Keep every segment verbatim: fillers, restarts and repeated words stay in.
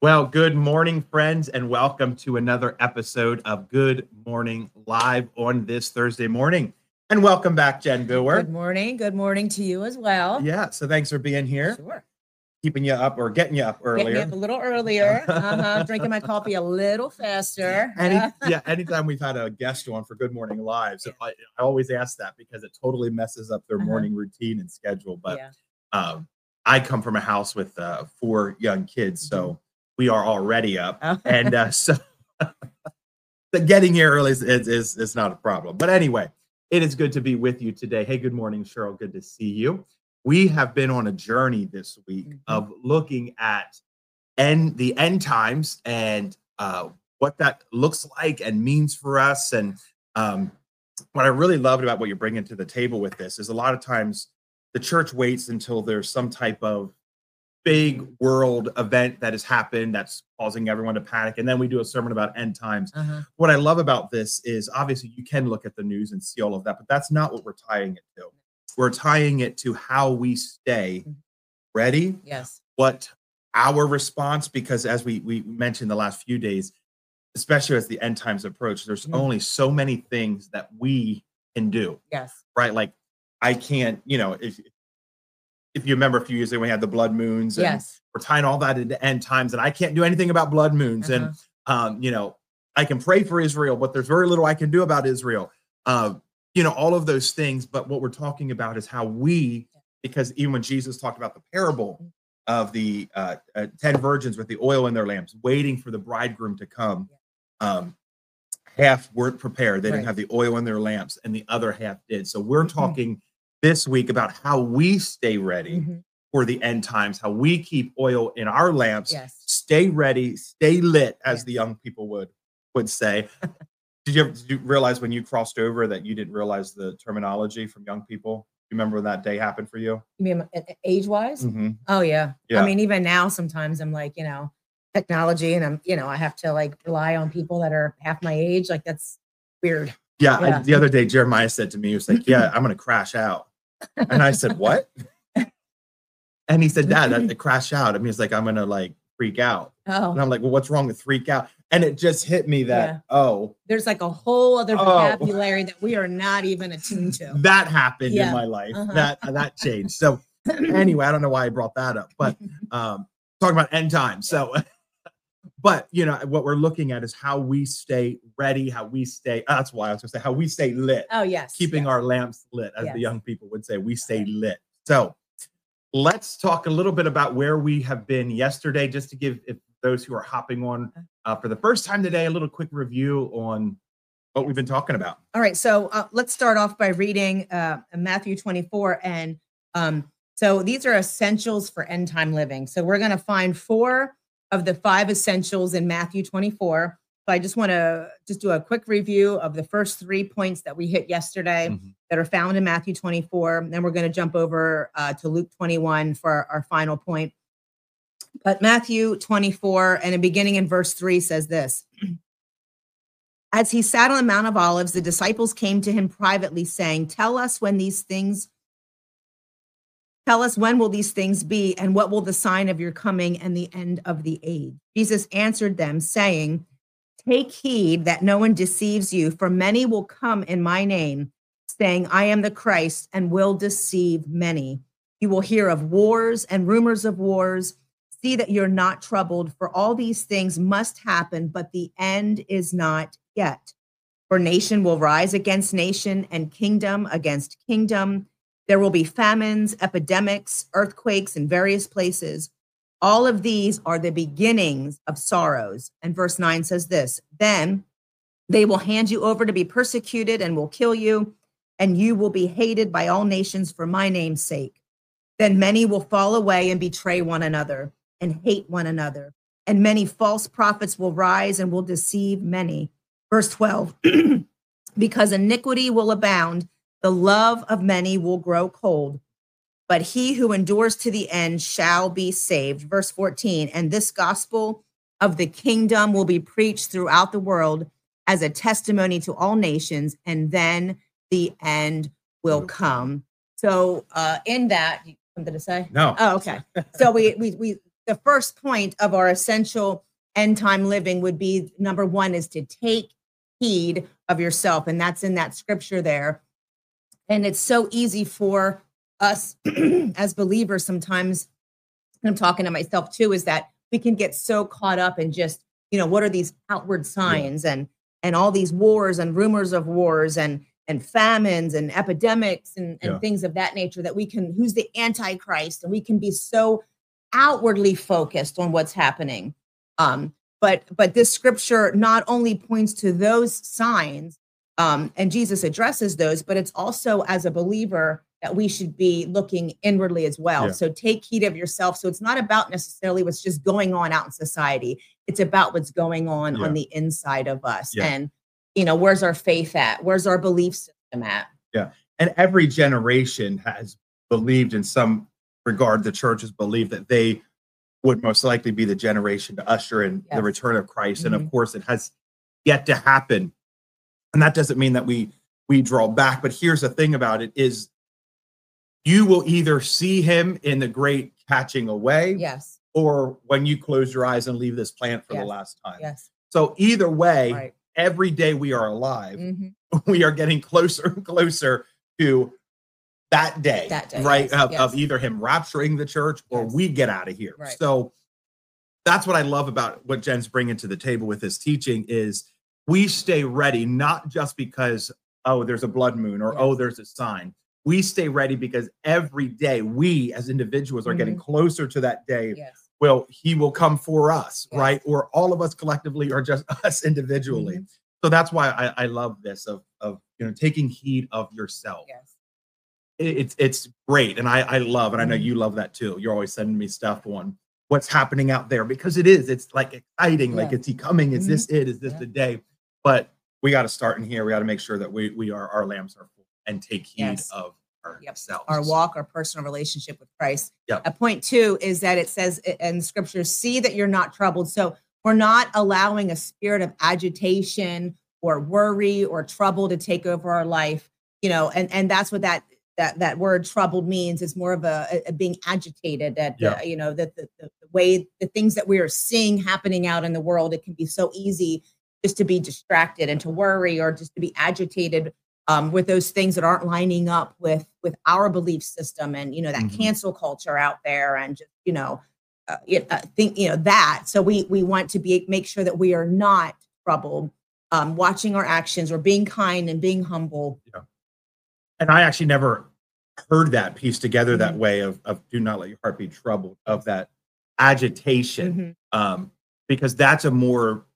Well, good morning, friends, and welcome to another episode of Good Morning Live on this Thursday morning. And welcome back, Jen Goer. Good morning. Good morning to you as well. Yeah, so thanks for being here. Sure. Keeping you up or getting you up earlier. Getting me up a little earlier. Uh-huh. Drinking my coffee a little faster. Any, yeah, anytime we've had a guest on for Good Morning Live, so I, I always ask that because it totally messes up their Uh-huh. morning routine and schedule. But Yeah. um, I come from a house with uh, four young kids, so we are already up. Oh. And uh, so the getting here early is, is, is, is not a problem. But anyway, it is good to be with you today. Hey, good morning, Cheryl. Good to see you. We have been on a journey this week Mhm. of looking at end, the end times and uh, what that looks like and means for us. And um, what I really loved about what you're bringing to the table with this is a lot of times the church waits until there's some type of big world event that has happened that's causing everyone to panic. And then we do a sermon about end times. Uh-huh. What I love about this is obviously you can look at the news and see all of that, but that's not what we're tying it to. We're tying it to how we stay ready, Yes. what our response, because as we, we mentioned the last few days, especially as the end times approach, there's Mhm. only so many things that we can do, Yes. right? Like I can't, you know, if if you remember a few years ago, we had the blood moons and Yes. we're tying all that into end times, and I can't do anything about blood moons. Uh-huh. And, um, you know, I can pray for Israel, but there's very little I can do about Israel. Uh, you know, all of those things. But what we're talking about is how we, because even when Jesus talked about the parable of the uh, uh, ten virgins with the oil in their lamps, waiting for the bridegroom to come, um, half weren't prepared. They didn't Right. have the oil in their lamps, and the other half did. So we're Mhm. talking this week about how we stay ready Mhm. for the end times, how we keep oil in our lamps, Yes. stay ready, stay lit, as Yes. the young people would would say. Did you ever did you realize when you crossed over that you didn't realize the terminology from young people? You remember when that day happened for you? You mean uh, age-wise? Mhm. Oh, yeah. Yeah. I mean, even now, sometimes I'm like, you know, technology, and I'm, you know, I have to like rely on people that are half my age. Like that's weird. Yeah, I, Yeah. the other day Jeremiah said to me, he was like, "Yeah, I'm gonna crash out," and I said, "What?" And he said, "Dad, that, that crash out." I mean, it's like I'm gonna like freak out, and Oh, I'm like, "Well, what's wrong with freak out?" And it just hit me that Yeah. oh, there's like a whole other Oh. vocabulary that we are not even attuned to. that happened in Yeah. my life. Uh-huh. That that changed. So anyway, I don't know why I brought that up, but um, talking about end times. So, but you know what we're looking at is how we stay ready, how we stay. That's why I was going to say how we stay lit, Oh, yes. keeping yeah. our lamps lit, as the Yes. young people would say. We stay lit. So let's talk a little bit about where we have been yesterday, just to give if those who are hopping on uh, for the first time today a little quick review on what we've been talking about. All right, so uh, let's start off by reading uh, Matthew twenty-four. And um, so these are essentials for end time living. So we're going to find four of the five essentials in Matthew twenty-four. So I just want to just do a quick review of the first three points that we hit yesterday Mhm. that are found in Matthew twenty-four. Then we're going to jump over uh, to Luke twenty-one for our, our final point. But Matthew twenty-four, and in beginning in verse three, says this. As he sat on the Mount of Olives, the disciples came to him privately, saying, Tell us when these things, tell us when will these things be, and what will the sign of your coming and the end of the age? Jesus answered them, saying, Take heed that no one deceives you, for many will come in my name, saying, I am the Christ, and will deceive many. You will hear of wars and rumors of wars. See that you're not troubled, for all these things must happen, but the end is not yet. For nation will rise against nation, and kingdom against kingdom. There will be famines, epidemics, earthquakes in various places. All of these are the beginnings of sorrows. And verse nine says this, Then they will hand you over to be persecuted and will kill you, and you will be hated by all nations for my name's sake. Then many will fall away and betray one another and hate one another. And many false prophets will rise and will deceive many. Verse twelve, because iniquity will abound, the love of many will grow cold, but he who endures to the end shall be saved. Verse fourteen, and this gospel of the kingdom will be preached throughout the world as a testimony to all nations, and then the end will come. So uh, in that, something to say? No. Oh, okay. So we we we the first point of our essential end time living would be number one is to take heed of yourself. And that's in that scripture there. And it's so easy for us as believers sometimes, and I'm talking to myself too, is that we can get so caught up in just, you know, what are these outward signs yeah. and and all these wars and rumors of wars and and famines and epidemics and, and yeah. things of that nature that we can, who's the Antichrist, and we can be so outwardly focused on what's happening. Um, but but this scripture not only points to those signs, um, and Jesus addresses those, but it's also as a believer that we should be looking inwardly as well. Yeah. So take heed of yourself. So it's not about necessarily what's just going on out in society. It's about what's going on yeah. on the inside of us. Yeah. And, you know, where's our faith at? Where's our belief system at? Yeah. And every generation has believed in some regard, the church has believed that they would most likely be the generation to usher in yes. the return of Christ. Mm-hmm. And of course, it has yet to happen. And that doesn't mean that we we draw back. But here's the thing about it is, you will either see him in the great catching away, yes, or when you close your eyes and leave this planet for yes. the last time. Yes. So either way, right. every day we are alive, mm-hmm. we are getting closer and closer to that day, that day right? Yes. Of, Yes. of either him rapturing the church or yes. we get out of here. Right. So that's what I love about what Jen's bringing to the table with this teaching is we stay ready, not just because, oh, there's a blood moon or, yes. oh, there's a sign. We stay ready because every day we as individuals are mm-hmm. getting closer to that day. Yes. Well, he will come for us, yes. right? Or all of us collectively or just us individually. Mm-hmm. So that's why I, I love this of, of, you know, taking heed of yourself. Yes. It, it's, it's great. And I, I love, and mm-hmm. I know you love that too. You're always sending me stuff on what's happening out there because it is, it's like exciting. Yes. Like, is he coming? Is mm-hmm. this it? Is this yeah. the day? But we got to start in here. We got to make sure that we, we are, our lamps are full and take heed yes. of ourselves. Yep. Our walk, our personal relationship with Christ. Yep. A point two is that it says in scripture, see that you're not troubled. So we're not allowing a spirit of agitation or worry or trouble to take over our life, you know, and, and that's what that, that, that word troubled means. It's more of a, a being agitated that, yep. uh, you know, that the, the, the way, the things that we are seeing happening out in the world, it can be so easy just to be distracted and to worry or just to be agitated um, with those things that aren't lining up with, with our belief system and, you know, that mm-hmm. cancel culture out there and just, you know, uh, it, uh, think, you know, that. So we, we want to be, make sure that we are not troubled, um, watching our actions or being kind and being humble. Yeah. And I actually never heard that piece together mm-hmm. that way of, of do not let your heart be troubled, of that agitation, mm-hmm. um, because that's a more,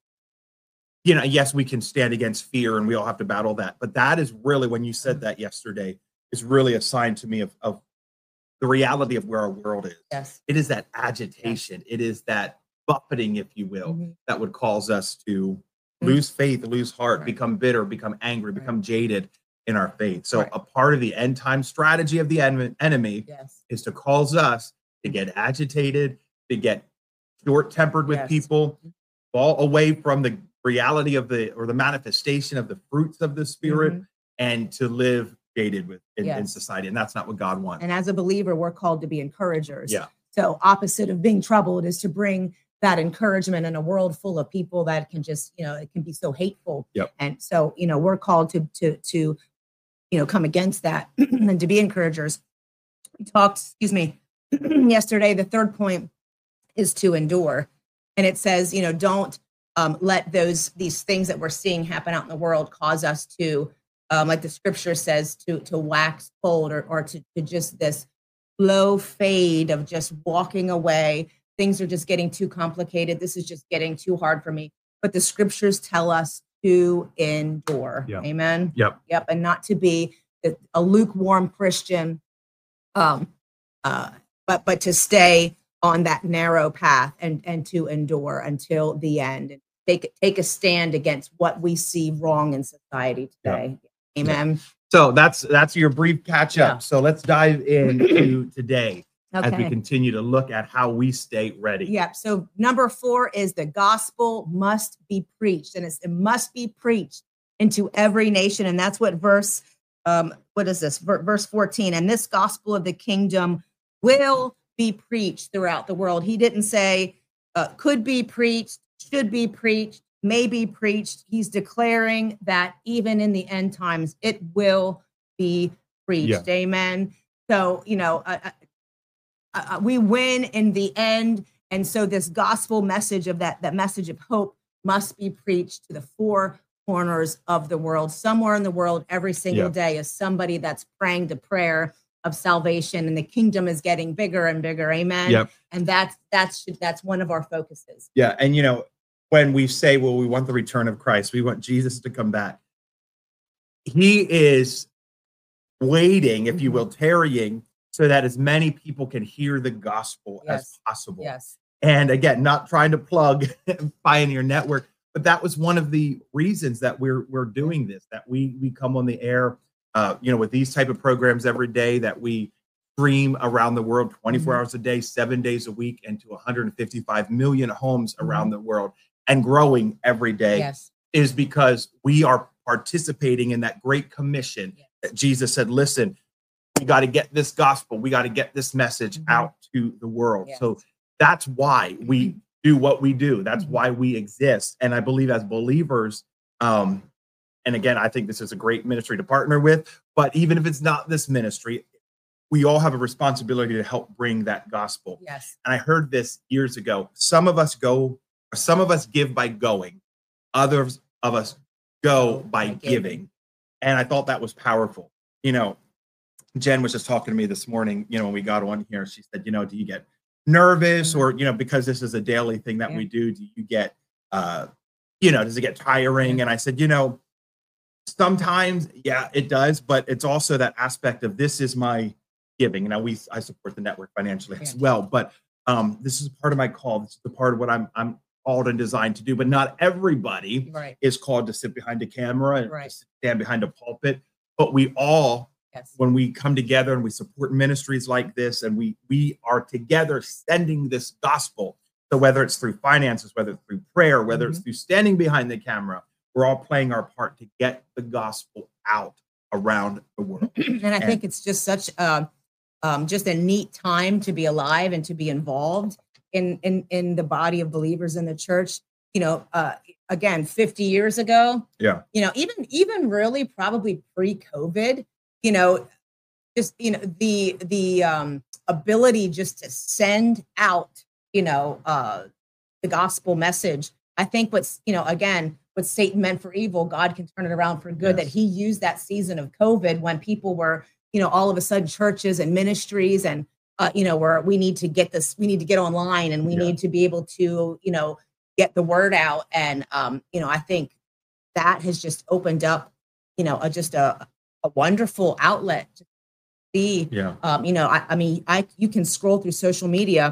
you know, yes, we can stand against fear and we all have to battle that. But that is really, when you said that yesterday, is really a sign to me of, of the reality of where our world is. Yes. It is that agitation. Yes. It is that buffeting, if you will, mm-hmm. that would cause us to mm-hmm. lose faith, lose heart, right. become bitter, become angry, right. become jaded in our faith. So right. a part of the end time strategy of the en- enemy yes. is to cause us to get agitated, to get short-tempered with yes. people, fall away from the reality of the, or the manifestation of the fruits of the Spirit, mm-hmm. and to live jaded with in, yes. in society. And that's not what God wants. And as a believer, we're called to be encouragers. Yeah. So opposite of being troubled is to bring that encouragement in a world full of people that can just, you know, it can be so hateful. Yep. And so, you know, we're called to, to, to, you know, come against that and to be encouragers. We talked, excuse me, yesterday, the third point is to endure. And it says, you know, don't, Um, let those these things that we're seeing happen out in the world cause us to, um, like the scripture says, to to wax cold or or to, to just this slow fade of just walking away. Things are just getting too complicated. This is just getting too hard for me. But the scriptures tell us to endure. Yep. Amen. Yep. Yep. And not to be a lukewarm Christian, um, uh, but but to stay on that narrow path and and to endure until the end and take take a stand against what we see wrong in society today. Yeah. Amen. Yeah. So that's that's your brief catch up. Yeah. So let's dive into today okay. as we continue to look at how we stay ready. Yeah. So number four is the gospel must be preached, and it's, it must be preached into every nation, and that's what verse um what is this verse fourteen? And this gospel of the kingdom will be preached throughout the world. He didn't say uh, could be preached, should be preached, may be preached. He's declaring that even in the end times, it will be preached. Yeah. Amen. So, you know, uh, uh, we win in the end. And so this gospel message of that, that message of hope must be preached to the four corners of the world. Somewhere in the world, every single Yeah. day is somebody that's praying the prayer of salvation, and the kingdom is getting bigger and bigger. Amen. Yep. And that's, that's, that's one of our focuses. Yeah. And, you know, when we say, well, we want the return of Christ, we want Jesus to come back. He is waiting, if you will, tarrying, so that as many people can hear the gospel Yes. as possible. Yes. And again, not trying to plug Pioneer Network, but that was one of the reasons that we're we're doing this, that we we come on the air, uh, you know, with these type of programs every day, that we stream around the world twenty-four Mhm. hours a day, seven days a week, into one hundred fifty-five million homes around the world, and growing every day, Yes. is because we are participating in that great commission Yes. that Jesus said, listen, we got to get this gospel, we got to get this message Mhm. out to the world. Yes. So that's why we do what we do. That's Mhm. why we exist. And I believe as believers, um, and again, I think this is a great ministry to partner with, but even if it's not this ministry, we all have a responsibility to help bring that gospel. Yes. And I heard this years ago. Some of us go, or some of us give by going, others of us go by By giving. giving. And I thought that was powerful. You know, Jen was just talking to me this morning, you know, when we got on here, she said, you know, do you get nervous, or, you know, because this is a daily thing that Yeah. we do, do you get, uh, you know, does it get tiring? Yeah. And I said, you know, sometimes, yeah, it does, but it's also that aspect of, this is my giving. Now we, I support the network financially as Yeah. well, but um, this is part of my call. This is the part of what I'm, I'm called and designed to do, but not everybody Right. is called to sit behind a camera and Right. to stand behind a pulpit, but we all, Yes. when we come together and we support ministries like this, and we we are together sending this gospel. So whether it's through finances, whether it's through prayer, whether Mm-hmm. it's through standing behind the camera, we're all playing our part to get the gospel out around the world. And I think it's just such a, um, just a neat time to be alive and to be involved in, in, in the body of believers in the church. You know, uh, again, fifty years ago, Yeah. you know, even, even really probably pre-COVID, you know, just, you know, the, the, um, ability just to send out, you know, uh, the gospel message. I think what's, you know, again, what Satan meant for evil, God can turn it around for good. Yes. That he used that season of COVID when people were, you know, all of a sudden churches and ministries and, uh, you know, where we need to get this, we need to get online, and we Yeah. need to be able to, you know, get the word out. And, um, you know, I think that has just opened up, you know, a, just a, a wonderful outlet to see, Yeah. um, you know, I, I mean, I, you can scroll through social media.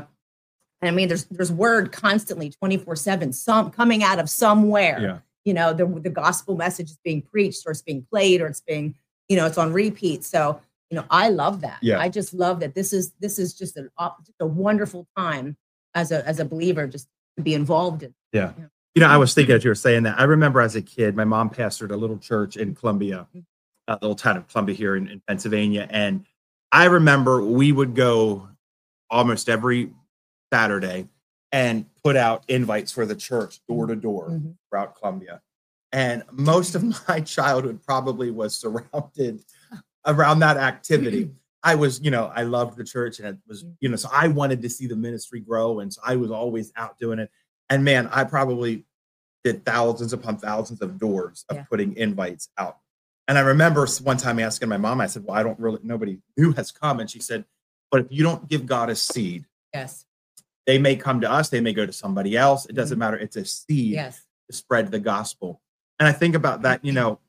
I mean, there's, there's word constantly twenty-four seven, some coming out of somewhere. Yeah. You know, the, the gospel message is being preached, or it's being played, or it's being, you know, it's on repeat. So, you know, I love that. Yeah. I just love that. This is, this is just a, just a wonderful time as a, as a believer, just to be involved in. Yeah. Yeah. You know, I was thinking as you were saying that, I remember as a kid, my mom pastored a little church in Columbia, a little town of Columbia here in, in Pennsylvania. And I remember we would go almost every Saturday and put out invites for the church door to door Mhm. throughout Columbia. And most of my childhood probably was surrounded around that activity. I was, you know, I loved the church, and it was, you know, so I wanted to see the ministry grow. And so I was always out doing it. And man, I probably did thousands upon thousands of doors of Yeah. putting invites out. And I remember one time asking my mom, I said, well, I don't really, nobody new has come. And she said, but if you don't give God a seed, Yes. they may come to us, they may go to somebody else. It doesn't Mhm. matter. It's a seed Yes. to spread the gospel. And I think about that, you know,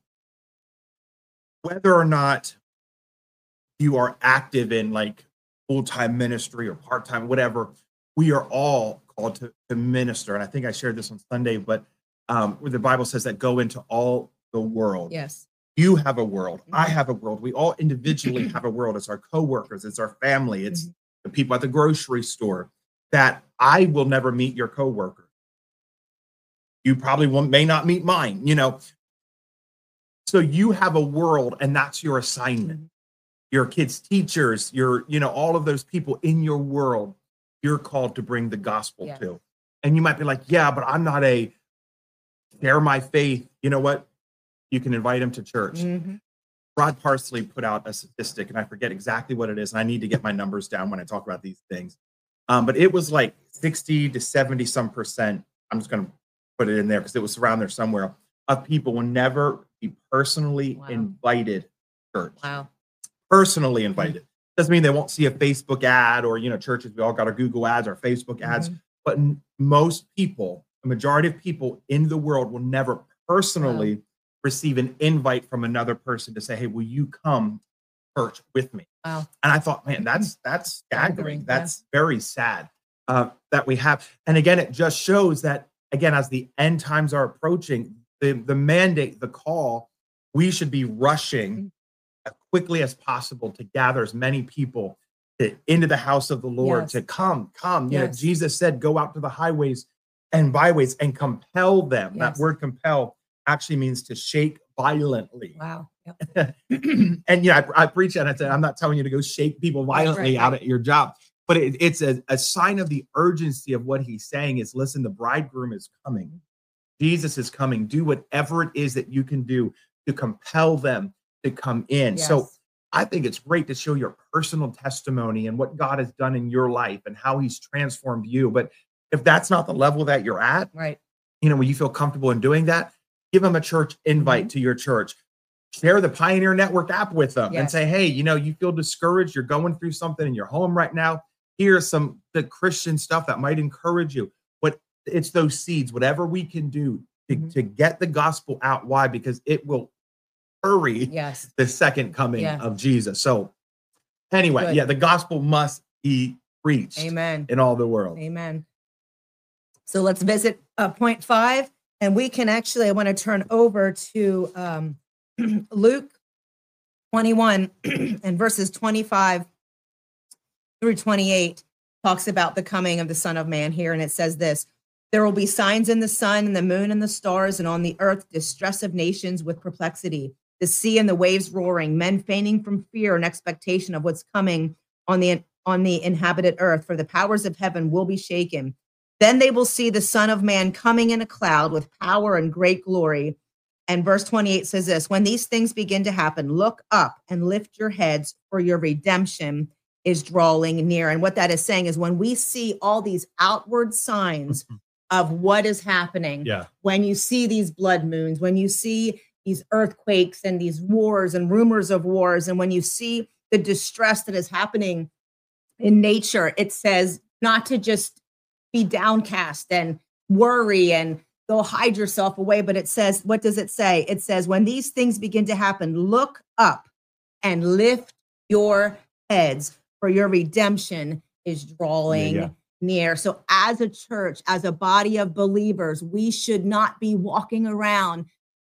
whether or not you are active in like full-time ministry or part-time, whatever, we are all called to, to minister. And I think I shared this on Sunday, but um, where the Bible says that go into all the world. Yes. You have a world. I Mhm. have a world. We all individually have a world. It's our coworkers. It's our family. It's Mhm. the people at the grocery store. That I will never meet your coworker. You probably will, may not meet mine, you know. So you have a world, and that's your assignment. Mhm. your kids' teachers, your, you know, all of those people in your world, you're called to bring the gospel Yeah. to. And you might be like, yeah, but I'm not a share my faith. You know what? You can invite them to church. Mm-hmm. Rod Parsley put out a statistic, and I forget exactly what it is. And I need to get my numbers down when I talk about these things. Um, but it was like sixty to seventy some percent. I'm just going to put it in there because it was around there somewhere, of people will never be personally Wow. invited to church. Wow. Personally invited. Doesn't mean they won't see a Facebook ad, or, you know, churches, we all got our Google ads, our Facebook ads. Mm-hmm. But n- most people, a majority of people in the world will never personally Wow. receive an invite from another person to say, hey, will you come to church with me? Wow. And I thought, man, that's that's staggering. Staggering, That's very sad uh, that we have. And again, it just shows that, again, as the end times are approaching, the, the mandate, the call, we should be rushing as quickly as possible to gather as many people to, into the house of the Lord, Yes. to come, come. You know, Yes. Jesus said, go out to the highways and byways and compel them. Yes. That word compel actually means to shake violently. Wow. Yep. And yeah, I, I preach and I said, I'm not telling you to go shake people violently right, out right. at your job, but it, it's a, a sign of the urgency of what he's saying is, listen, the bridegroom is coming. Jesus is coming. Do whatever it is that you can do to compel them to come in. Yes. So I think it's great to show your personal testimony and what God has done in your life and how he's transformed you. But if that's not the level that you're at, Right. you know, when you feel comfortable in doing that, give them a church invite Mm-hmm. to your church. Share the Pioneer Network app with them and Yes. say, hey, you know, you feel discouraged, you're going through something in your home right now. Here's some the Christian stuff that might encourage you. But it's those seeds, whatever we can do to, Mhm. to get the gospel out. Why? Because it will hurry Yes. the second coming Yes. of Jesus. So anyway, Good. yeah, the gospel must be preached Amen. in all the world. Amen. So let's visit uh, point five, and we can actually, I want to turn over to um, Luke twenty-one and verses twenty-five through twenty-eight talks about the coming of the Son of Man here. And it says this, there will be signs in the sun and the moon and the stars, and on the earth, distress of nations with perplexity, the sea and the waves roaring, men fainting from fear and expectation of what's coming on the, on the inhabited earth, for the powers of heaven will be shaken. Then they will see the Son of Man coming in a cloud with power and great glory. And verse twenty-eight says this, when these things begin to happen, look up and lift your heads, for your redemption is drawing near. And what that is saying is, when we see all these outward signs of what is happening, Yeah. when you see these blood moons, when you see these earthquakes and these wars and rumors of wars, and when you see the distress that is happening in nature, it says not to just be downcast and worry and go hide yourself away. But it says, what does it say? It says, when these things begin to happen, look up and lift your heads, for your redemption is drawing Yeah, yeah. near. So as a church, as a body of believers, we should not be walking around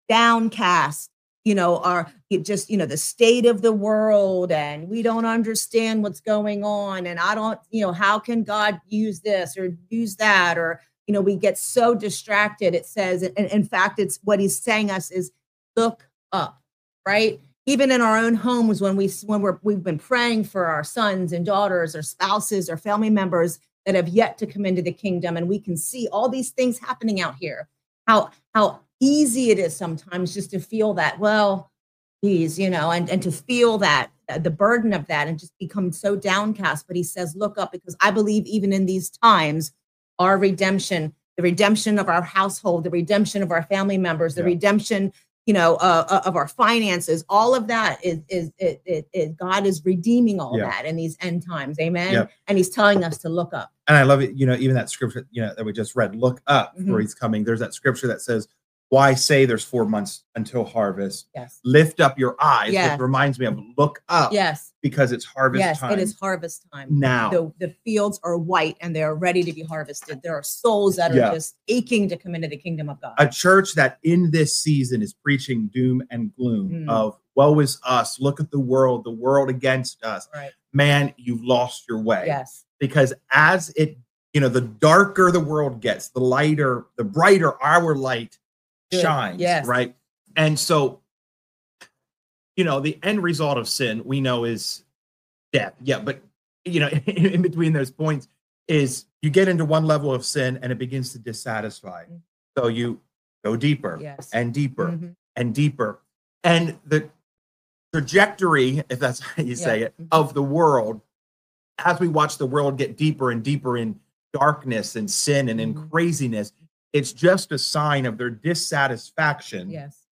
downcast, you know, or it just, you know, the state of the world, and we don't understand what's going on. And I don't, you know, how can God use this or use that? Or, you know, we get so distracted. It says, and in fact, it's what he's saying us is look up, right? Even in our own homes, when we when we're we've been praying for our sons and daughters or spouses or family members that have yet to come into the kingdom, and we can see all these things happening out here. How how easy it is sometimes just to feel that, well, geez, you know, and and to feel that uh, the burden of that and just become so downcast. But he says, look up, because I believe even in these times, our redemption, the redemption of our household, the redemption of our family members, the Yeah. redemption, you know, uh, uh, of our finances, all of that is, is it, it, it, God is redeeming all Yeah. that in these end times. Amen. Yeah. And he's telling us to look up. And I love it, you know, even that scripture, you know, that we just read, look up Mhm. for he's coming. There's that scripture that says, why say there's four months until harvest? Yes. Lift up your eyes, Yes. which reminds me of look up Yes. because it's harvest Yes. time It is harvest time. now. The, the fields are white and they are ready to be harvested. There are souls that are Yeah. just aching to come into the kingdom of God. A church that in this season is preaching doom and gloom Mm. of woe is us, look at the world, the world against us. Right. Man, you've lost your way. Yes. Because as it, you know, the darker the world gets, the lighter, the brighter our light Good. shines, Yes. right? And so you know, the end result of sin we know is death. Yeah, but you know, in, in between those points is you get into one level of sin and it begins to dissatisfy. Mhm. So you go deeper Yes. and deeper Mhm. and deeper. And the trajectory, if that's how you say Yeah. it, Mhm. of the world, as we watch the world get deeper and deeper in darkness and sin and in Mhm. craziness, it's just a sign of their dissatisfaction Yes.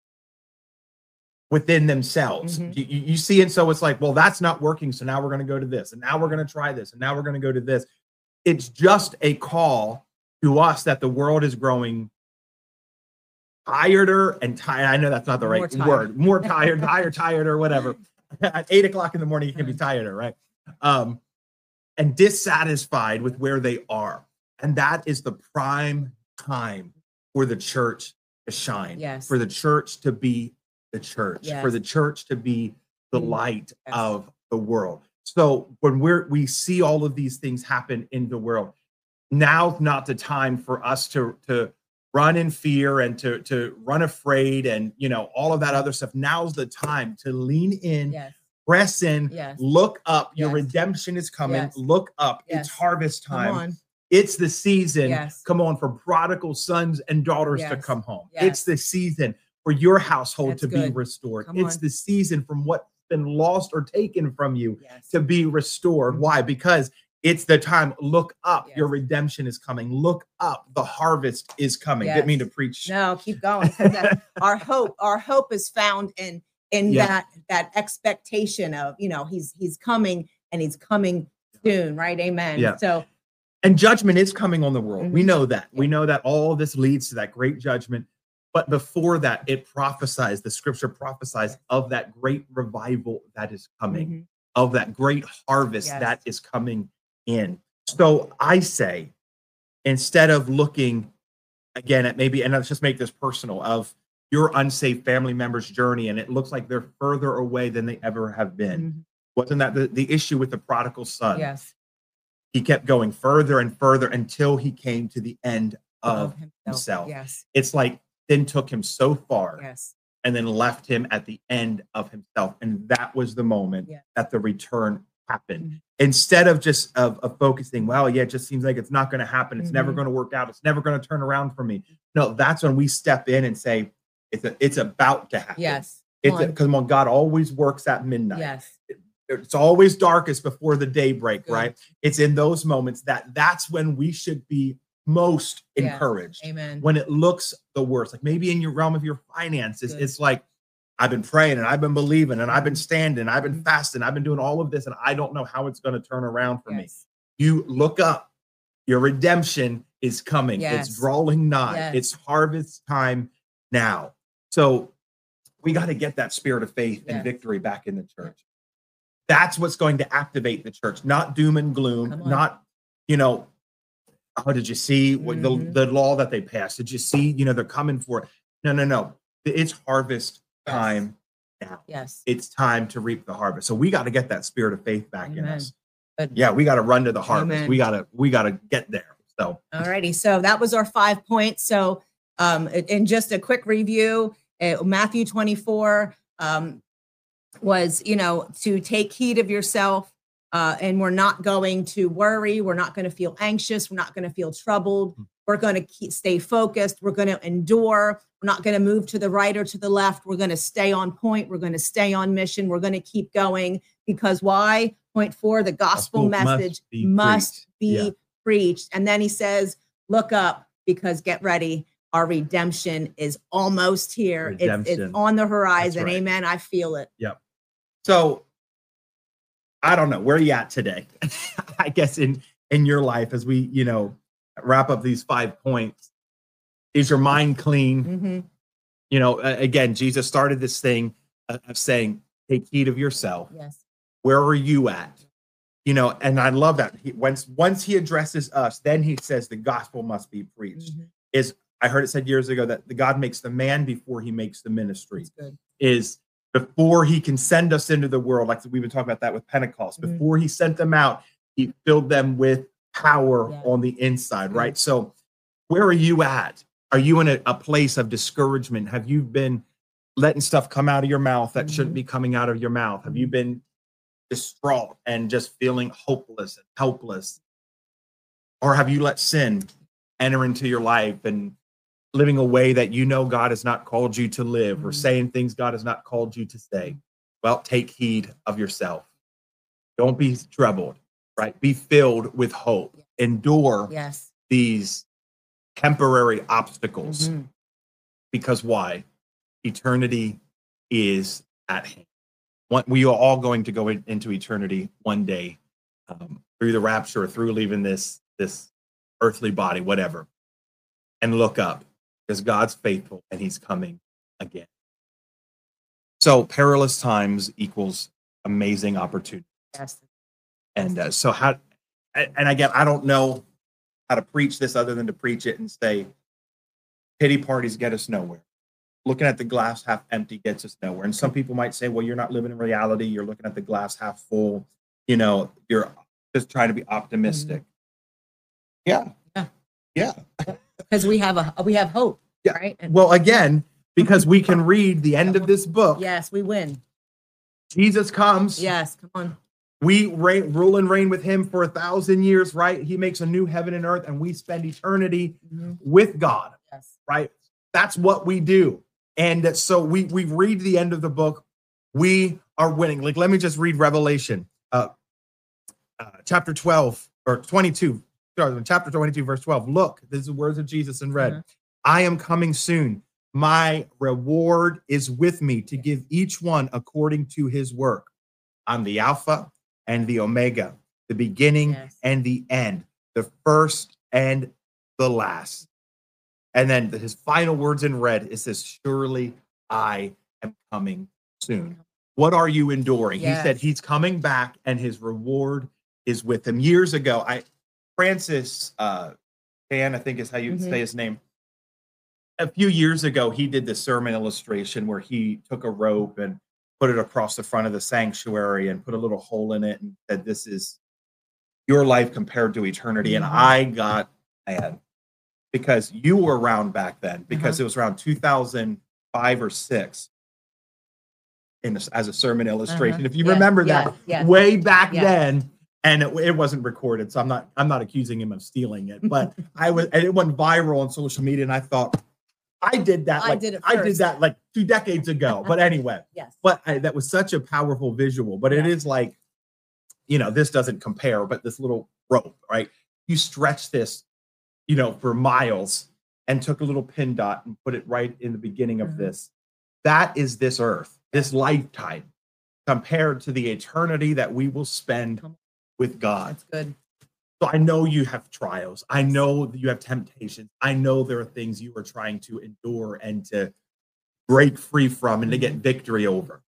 within themselves. Mhm. You, you you see, and so it's like, well, that's not working. So now we're going to go to this, and now we're going to try this, and now we're going to go to this. It's just a call to us that the world is growing tireder and tired. I know that's not the More right tired. word. More tired, tired, tired, or whatever. At eight o'clock in the morning, you can be tireder, right? Um, and dissatisfied with where they are. And that is the prime time for the church to shine, Yes. for the church to be the church, Yes. for the church to be the Mm. light Yes. of the world. So when we're we see all of these things happen in the world, now's not the time for us to to run in fear and to to run afraid and you know all of that other stuff. Now's the time to lean in, Yes. press in, Yes. look up. Your Yes. redemption is coming. Yes. Look up. Yes. It's harvest Come time. on. It's the season. Yes. Come on, for prodigal sons and daughters to Yes. come home. Yes. It's the season for your household That's to be good. restored. Come It's on. the season from what's been lost or taken from you Yes. to be restored. Mhm. Why? Because it's the time. Look up. Your Yes. redemption is coming. Look up. The harvest is coming. Didn't mean to Yes. preach. No, keep going. 'Cause that- our hope, our hope is found in in Yeah. that that expectation of, you know, he's he's coming and he's coming soon, right? Amen. Yeah. So And judgment is coming on the world. We Mhm. know that. We Yeah. know that all of this leads to that great judgment. But before that, it prophesies, the scripture prophesies of that great revival that is coming, Mhm. of that great harvest Yes. that is coming in. So I say, instead of looking again at maybe, and let's just make this personal, of your unsafe family member's journey, and it looks like they're further away than they ever have been. Mhm. Wasn't that the, the issue with the prodigal son? Yes. He kept going further and further until he came to the end of Of himself. Yes. It's like then took him so far Yes. and then left him at the end of himself. And that was the moment Yeah. that the return happened. Mhm. Instead of just of, of focusing, well, yeah, it just seems like it's not going to happen. It's never Mhm. going to work out. It's never going to turn around for me. No, that's when we step in and say, it's a, it's about to happen. Yes. It's Come on. because when God always works at midnight. Yes. It's always darkest before the daybreak, Good. right? It's in those moments that that's when we should be most Yes. encouraged. Amen. When it looks the worst, like maybe in your realm of your finances, Good. it's like, I've been praying and I've been believing and I've been Mhm. standing, I've been Mhm. fasting, I've been doing all of this, and I don't know how it's going to turn around for me. Yes. You look up, your redemption is coming. Yes. It's drawing nigh. Yes. It's harvest time now. So we got to get that spirit of faith and Yes. victory back in the church. That's what's going to activate the church, not doom and gloom, Come on. not, you know, oh, did you see what Mhm. the, the law that they passed? Did you see, you know, they're coming for it? No, no, no. It's harvest Yes. time now. Yes. It's time to reap the harvest. So we got to get that spirit of faith back in Amen. us. Good. Yeah, we got to run to the harvest. Amen. We got to, we got to get there. So All righty. So that was our five points. So um, in just a quick review, uh, Matthew twenty-four um, was, you know, to take heed of yourself. Uh, and we're not going to worry. We're not going to feel anxious. We're not going to feel troubled. Mm. We're going to keep, stay focused. We're going to endure. We're not going to move to the right or to the left. We're going to stay on point. We're going to stay on mission. We're going to keep going because why? Point four, the gospel Gospel must message be must preached. be Yeah. preached. And then he says, look up because get ready. Our redemption is almost here. It's, it's Redemption. on the horizon. That's right. Amen. I feel it. So I don't know where are you at today. I guess in in your life as we you know wrap up these five points. Is your mind clean? Mhm. You know, a- again, Jesus started this thing of of saying, "Take heed of yourself." Yes. Where are you at? You know, and I love that. He, once once he addresses us, then he says the gospel must be preached. Mhm. Is I heard it said years ago that the God makes the man before he makes the ministry. That's good. Is before he can send us into the world, like we've been talking about that with Pentecost, Mhm. before he sent them out, he filled them with power Yeah. on the inside, Yeah. right? So where are you at? Are you in a, a place of discouragement? Have you been letting stuff come out of your mouth that shouldn't Mhm. be coming out of your mouth? Have you been distraught and just feeling hopeless and helpless? Or have you let sin enter into your life and living a way that you know God has not called you to live, or Mhm. saying things God has not called you to say? Well, take heed of yourself. Don't be troubled, right? Be filled with hope. Endure Yes. these temporary obstacles, Mhm. because why? Eternity is at hand. One, we are all going to go in, into eternity one day, um, through the rapture, through leaving this this earthly body, whatever, and look up, because God's faithful and He's coming again. So perilous times equals amazing opportunity. Yes. And uh, so how? And and again, I don't know how to preach this other than to preach it and say, pity parties get us nowhere. Looking at the glass half empty gets us nowhere. And some people might say, well, you're not living in reality. You're looking at the glass half full. You know, you're just trying to be optimistic. Yeah. Yeah. Yeah. Because we have a we have hope. Yeah. Right. And Well, again, because we can read the end of this book. yes, we win. Jesus comes. Yes. Come on. We reign, rule and reign with Him for a thousand years, right? He makes a new heaven and earth, and we spend eternity Mhm. with God, Yes. right? That's what we do. And so we we read the end of the book. We are winning. Like, let me just read Revelation, uh, uh, chapter twelve or twenty-two. Sorry, chapter twenty-two, verse twelve. Look, this is the words of Jesus in red. Mhm. I am coming soon. My reward is with me to give each one according to his work. I'm the Alpha and the Omega, the beginning Yes. and the end, the first and the last. And then his final words in red is this: surely I am coming soon. What are you enduring? Yes. He said he's coming back and his reward is with him. Years ago, I Francis uh Dan, I think is how you Mhm. say his name. A few years ago, he did this sermon illustration where he took a rope and put it across the front of the sanctuary and put a little hole in it and said, this is your life compared to eternity. And Mhm. I got mad because you were around back then, because Uh-huh. it was around two thousand five or six in a, as a sermon illustration. Uh-huh. If you Yes, remember yes, that, yes. way back Yes. then, and it, it wasn't recorded, so I'm not I'm not accusing him of stealing it, but I was, and it went viral on social media, and I thought I did that. I Like, did it I did first. that like two decades ago. But anyway, Yes. but I, that was such a powerful visual. But it Yeah. is like, you know, this doesn't compare, but this little rope, right? You stretch this, you know, for miles and took a little pin dot and put it right in the beginning of Mhm. this. That is this earth, this lifetime, compared to the eternity that we will spend with God. That's good. So I know you have trials. I know that you have temptations. I know there are things you are trying to endure and to break free from and to get victory over.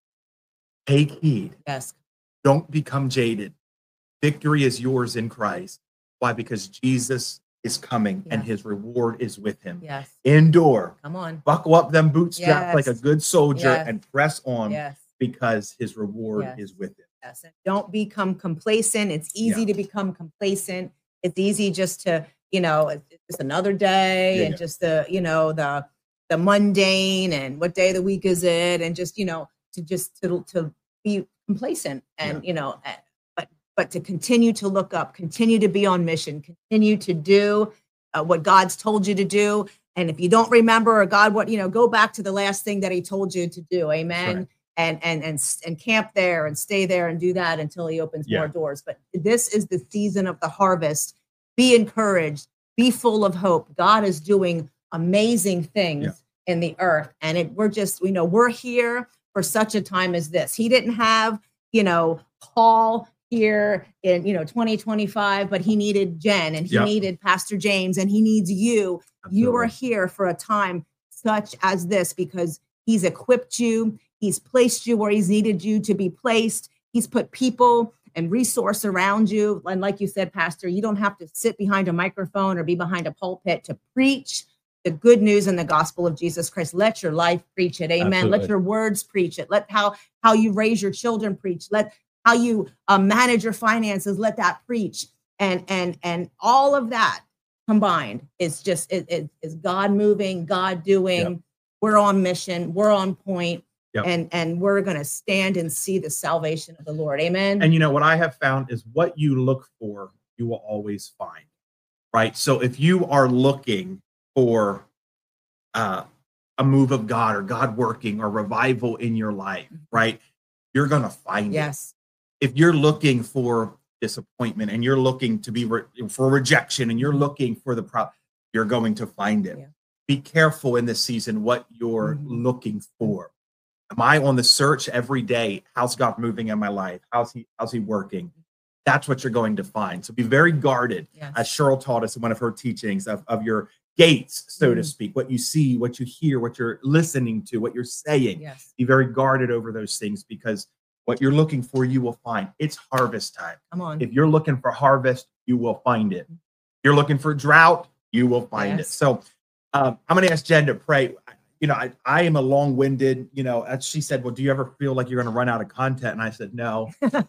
Take heed. Yes. Don't become jaded. Victory is yours in Christ. Why? Because Jesus is coming and Yes. his reward is with him. Yes. Endure. Come on. Buckle up them bootstraps like a Yes. good soldier Yes. and press on, Yes. because his reward Yes. is with him. Yes. And don't become complacent. It's easy Yeah. to become complacent. It's easy just to, you know, it's just another day Yeah, and yeah. just the, you know, the the mundane and what day of the week is it, and just, you know, to just to to be complacent and, you know, eh, but but to continue to look up, continue to be on mission, continue to do uh, what God's told you to do. And if you don't remember, or God, what, you know, go back to the last thing that He told you to do. Amen. right. And and and s- and camp there and stay there and do that until He opens Yeah. more doors. But this is the season of the harvest. Be encouraged. Be full of hope. God is doing amazing things Yeah. in the earth, and it, we're just, you know, we're here for such a time as this. He didn't have, you know, Paul here in, you know, twenty twenty-five, but He needed Jen, and He Yeah. needed Pastor James, and He needs you. You are Absolutely. here for a time such as this because He's equipped you. He's placed you where He's needed you to be placed. He's put people and resource around you. And like you said, Pastor, you don't have to sit behind a microphone or be behind a pulpit to preach the good news and the gospel of Jesus Christ. Let your life preach it. Amen. Absolutely. Let your words preach it. Let how, how you raise your children preach. Let how you uh, manage your finances. Let that preach. And, and, and all of that combined is just, it, it, is God moving, God doing. Yep. we're on mission, we're on point, Yep. and and we're going to stand and see the salvation of the Lord. Amen. And you know what I have found is what you look for, you will always find. Right. So if you are looking for uh, a move of God or God working or revival in your life, right, you're going to find yes. it. If you're looking for disappointment and you're looking to be re- for rejection and you're looking for the problem, you're going to find it. Yeah. Be careful in this season what you're Mhm. looking for. Am I on the search every day? How's God moving in my life? How's he how's he working? That's what you're going to find. So be very guarded, Yes. as Cheryl taught us in one of her teachings, of, of your gates, so to Mhm. speak, what you see, what you hear, what you're listening to, what you're saying. Yes. Be very guarded over those things, because what you're looking for, you will find. It's harvest time. Come on. If you're looking for harvest, you will find it. If you're looking for drought, you will find it. Yes. So um, I'm going to ask Jen to pray. You know, I, I am a long-winded, you know, as she said, well, do you ever feel like you're going to run out of content? And I said, no.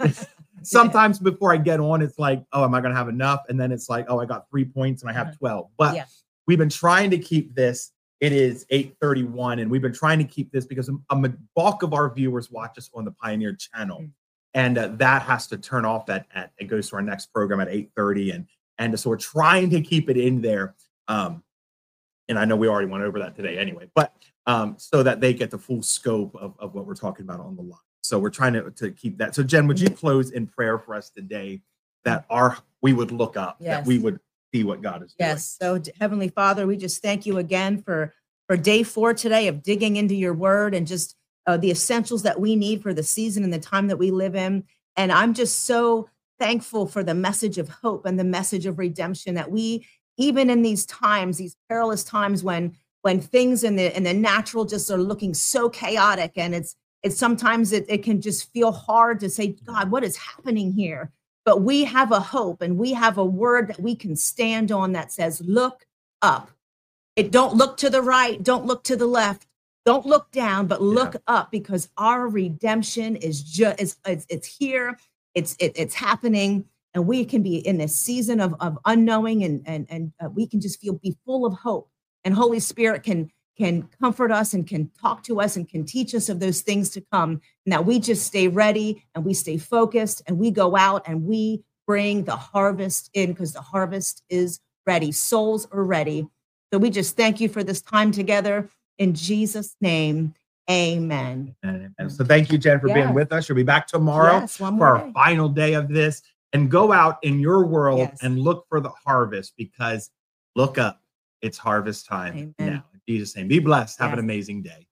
Sometimes before I get on, it's like, oh, am I going to have enough? And then it's like, oh, I got three points and I have Uh-huh. twelve. But Yeah. we've been trying to keep this. It is eight thirty-one, and we've been trying to keep this because a, a bulk of our viewers watch us on the Pioneer channel. Mm. And uh, that has to turn off at, at, it goes to our next program at eight thirty. And, and so we're trying to keep it in there. Um, and I know we already went over that today anyway, but um, so that they get the full scope of, of what we're talking about on the line. So we're trying to, to keep that. So Jen, would you close in prayer for us today, that our, we would look up, Yes. that we would see what God is doing? Yes. So d- Heavenly Father, we just thank you again for, for day four today of digging into your word and just uh, the essentials that we need for the season and the time that we live in. And I'm just so thankful for the message of hope and the message of redemption, that we, even in these times, these perilous times when, when things in the, in the natural just are looking so chaotic, and it's, it's sometimes it, it can just feel hard to say, God, what is happening here? But we have a hope and we have a word that we can stand on that says, look up. It don't look to the right. Don't look to the left. Don't look down, but look Yeah. up, because our redemption is just, it's, it's, it's here. It's, it, it's happening. And we can be in this season of, of unknowing, and, and, and uh, we can just feel, be full of hope. And Holy Spirit can, can comfort us and can talk to us and can teach us of those things to come. And that we just stay ready and we stay focused and we go out and we bring the harvest in, because the harvest is ready. Souls are ready. So we just thank you for this time together in Jesus' name. Amen. And, and so thank you, Jen, for being Yes. with us. You'll be back tomorrow Yes, one for more our day. final day of this. And go out in your world Yes. and look for the harvest, because look up. It's harvest time Amen. now. In Jesus' name, be blessed. Have an Yes. amazing day.